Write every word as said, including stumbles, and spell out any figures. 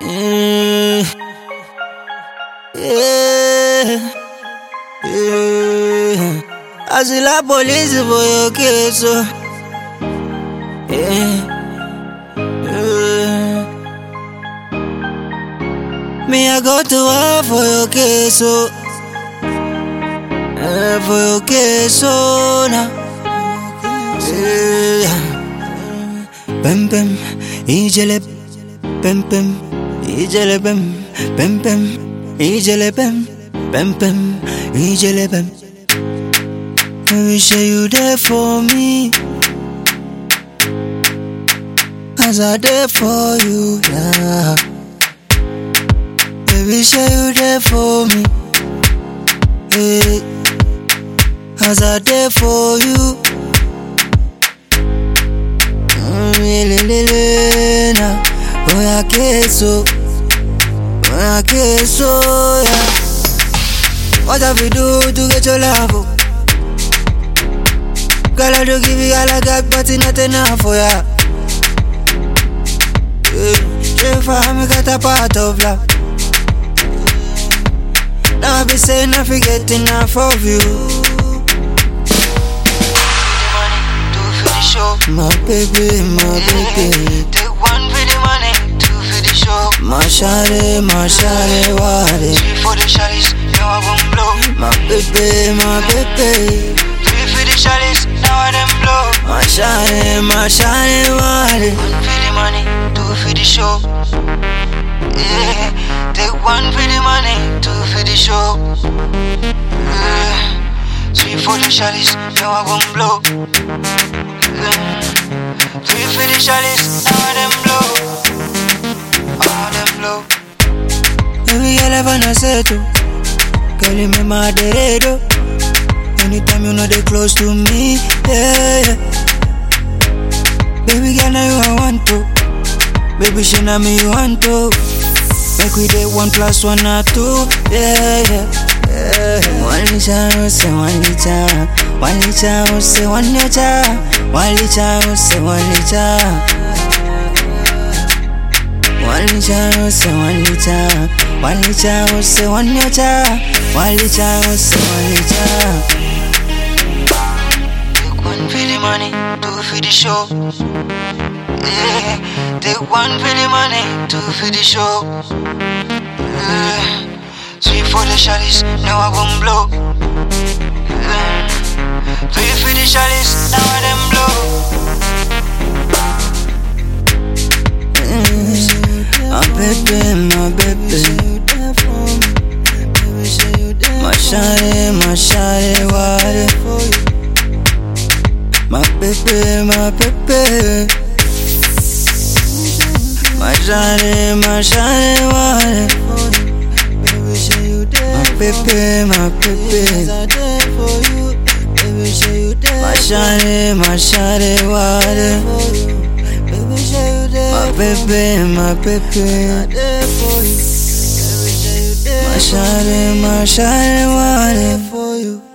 Yeah, yeah, yeah. I see la police for your case, so yeah, yeah. Me I go to war for your case, so yeah, for your case, so now, yeah. Pem pem, ijele, pem pem, ijele pem, pem pem, ijele pem, pem pem, ijele pem. Baby, say you there for me, as I there for you, yeah. Baby, say you there for me, hey, as I there for you. Lelelena, oya keso, oya keso, yeah. What have you do to get your love? Girl, I do give you all I got, but it's not enough for ya. Yeah, if I me got a part of love. Now I be saying I forget enough of you. My baby, my baby. Take one for the money, two for the show. My shawty, my shawty, wadi. Three for the shawties, now I won't blow. My baby, my baby. Three for the shawties, now I them blow. My shawty, my shawty, wadi. One for the money, two for the show. Yeah, take one for the money, two for the show. Yeah, three for the shawties, now I won't blow. Yeah. Three for the shawties, now I them blow. All them blow. Baby girl, I wanna say to girl, you make my day do. Anytime you know they close to me, yeah, yeah. Baby girl, now you I want to. Baby, she know me you want to. Make we day one plus one or two, yeah, yeah, yeah. One liter, say one liter. One liter, say one liter. One liter, say one liter. One liter, say one liter. One liter, say one liter. One liter, say one liter. Take one for the money, two for the show. Yeah, take one for the money, two for the show. Yeah, three for the shawties, now I won't blow. Yeah, three for the shawties, now I them blow. Mm, my baby, my baby. My shawty, my shawty, wadi. My baby, my baby. My shawty, my shawty, wadi. My baby, my baby. My shawty, my shawty, wadi. My baby, my baby. My shawty, my shawty, wadi.